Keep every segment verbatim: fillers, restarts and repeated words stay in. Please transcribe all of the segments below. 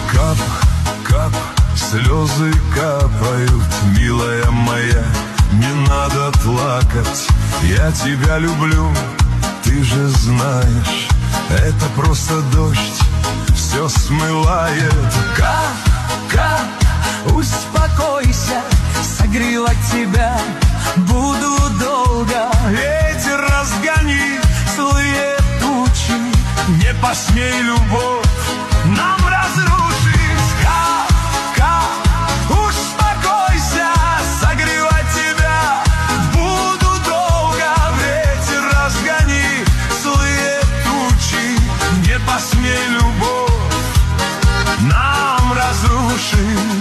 Кап, кап, слезы капают, милая моя, не надо плакать. Я тебя люблю, ты же знаешь, это просто дождь, все смывает. Кап, кап, успокойся, согрела тебя, буду долго. Ветер разгони злые тучи, не посмей любовь нам разрушить. Кап, кап, Успокойся, согрела тебя, буду долго. Ветер разгони злые тучи, не посмей любовь нам разрушить.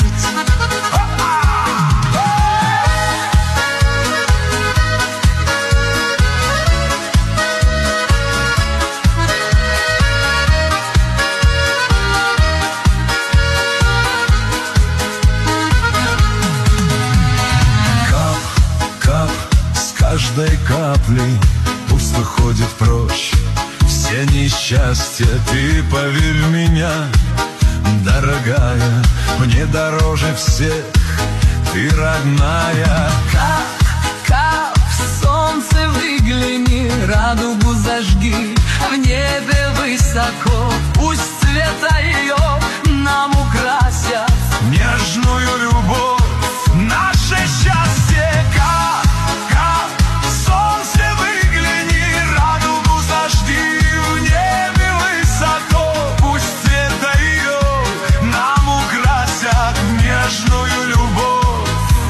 Каждой каплей пусть уходит прочь все несчастья. Ты поверь меня, дорогая, мне дороже всех ты родная. Кап, кап, солнце выгляни, радугу зажги, в небе высоко, пусть цвета ее нам украсят Нежную любовь, наше счастье. Кап, кап, солнце выгляни, радугу зажги, в небе высоко, пусть цвета ее нам украсят нежную любовь,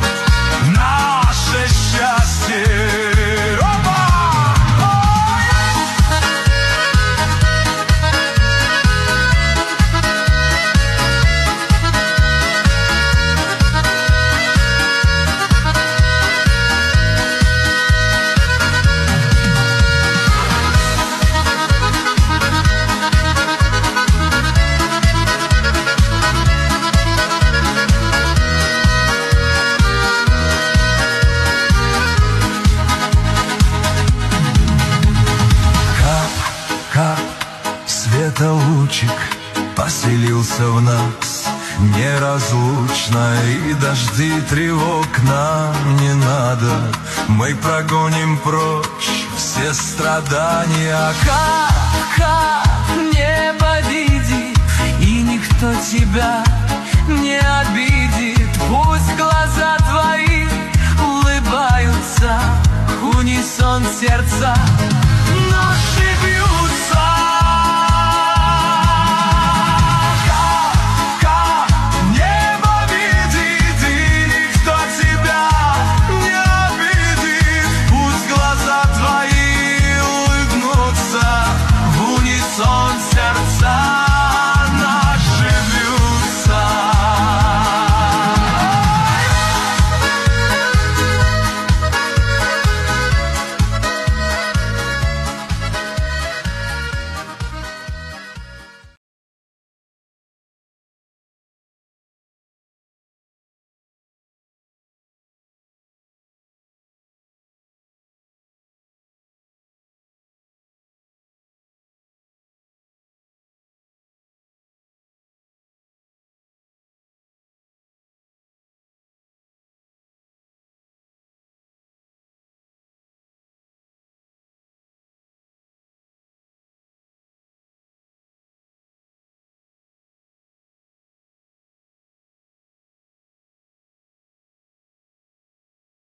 наше счастье. Лучик поселился в нас неразлучно, и дожди тревог нам не надо. Мы прогоним прочь все страдания. Кап, кап, небо видит, и никто тебя не обидит. Пусть глаза твои улыбаются, унисон сердца.